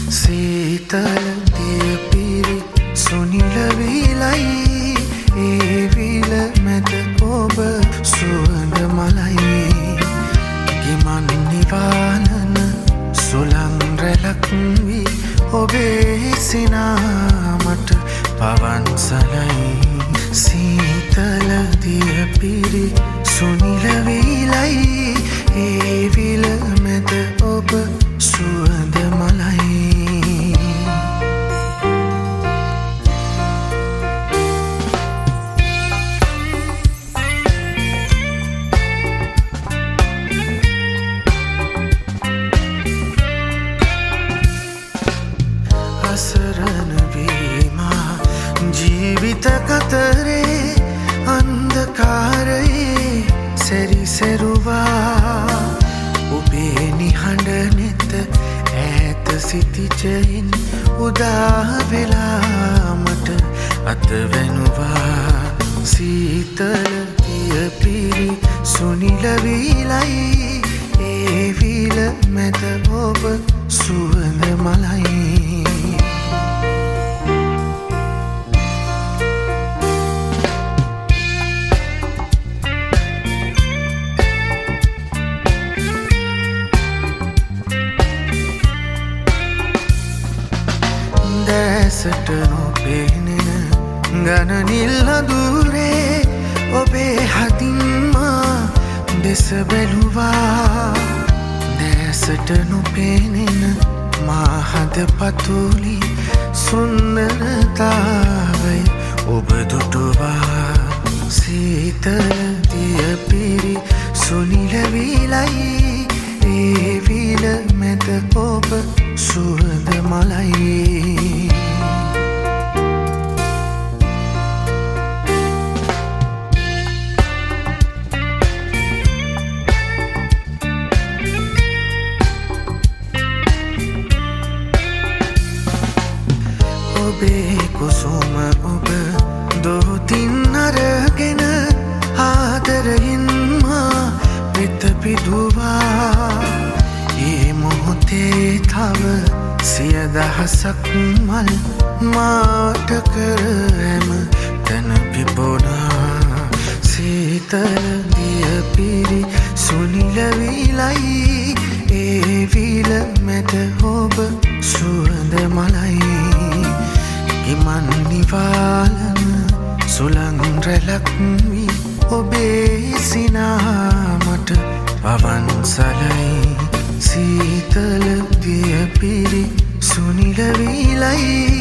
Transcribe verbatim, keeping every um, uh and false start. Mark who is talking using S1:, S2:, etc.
S1: සීතල දිය පිරි සුනිල විලයි ඒ විල මැද ඔබ සුවඳ මලයි ගිමන් නිවාලන සුළං රැලක් වී ඔබේ සිනාමට පවන් සලයි සීතල දිය පිරි සුනිල විලයි ඒ විල මැද ඔබ සුවඳ මලයි අසරණ වීමා ජීවිත කතරේ අන්ධකාරයේ සැරිසැරුවා ඔබේ නිහඬ නෙත ඈත සිටිජයින් උදා වෙලා මට අතවැනුවා සීතල දිය පිරි සුනිල විලයි ඒ විල මැද ඔබ සුවඳ මලයි දැසට නොපෙනෙන ගණනිල් අඳුරේ ඔබේ හදින්මා දෙස බැලුවා දැසට නොපෙනෙන මා හද පතුලි සුන්දරතාවය ඔබ දුටුවා සීතල දිය පිරි සුනිල විලයි ඒ විල මැද ඔබ සුවඳ මලයි ඔබේ කුසුම ඔබ දෝතින් අරගෙන ආදරයෙන් මා වෙත පිදුවා ඒ මොහොතේ තව සිය දහසක් මල් මාට කර හැම තැන පිපුණා සීතල දිය පිරි සුනිල විලයි ඒ විල මැද ඔබ සුවඳ මලයි ගිමන් නිවාලන සුළං රැලක් වී ඔබේ සිනාමට පවන් සලයි සීතල දිය පිරි සුනිල විලයි